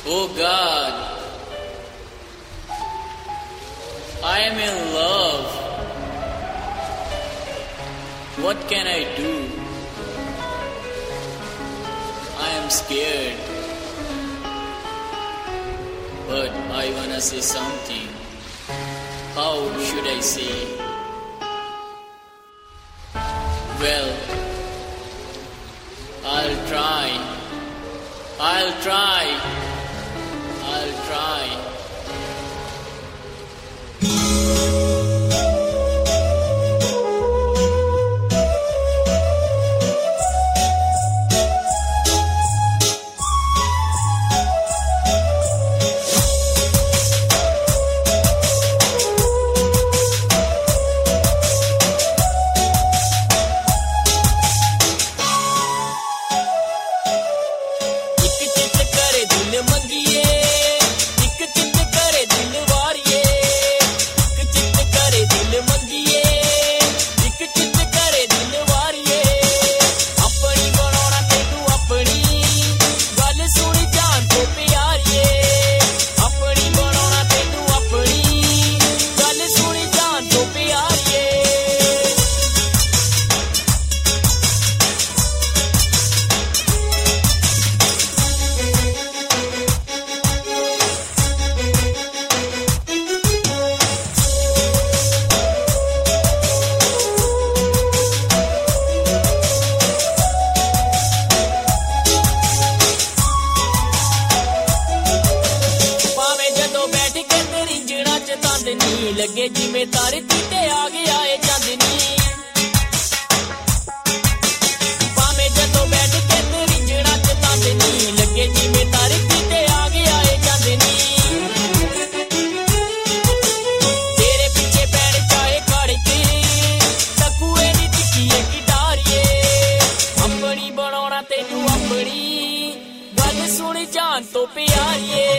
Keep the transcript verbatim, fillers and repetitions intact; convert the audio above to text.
Oh God, I am in love. What can I do? I am scared, but I wanna say something. How should I say? Well, I'll try. I'll try. I'll try. लगे जिमें तारे तीते आ गया ए चांदनी पामे जदों बैठ के तेरी जड़ा च तांदनी लगे जिमें तारे तीते आ गया ए चांदनी तेरे पीछे पैर चाहे काड़े के टकुए नी टिकिए की डारिए अपनी बनाना तेनू अपनी गल सुन जान तो प्यारिए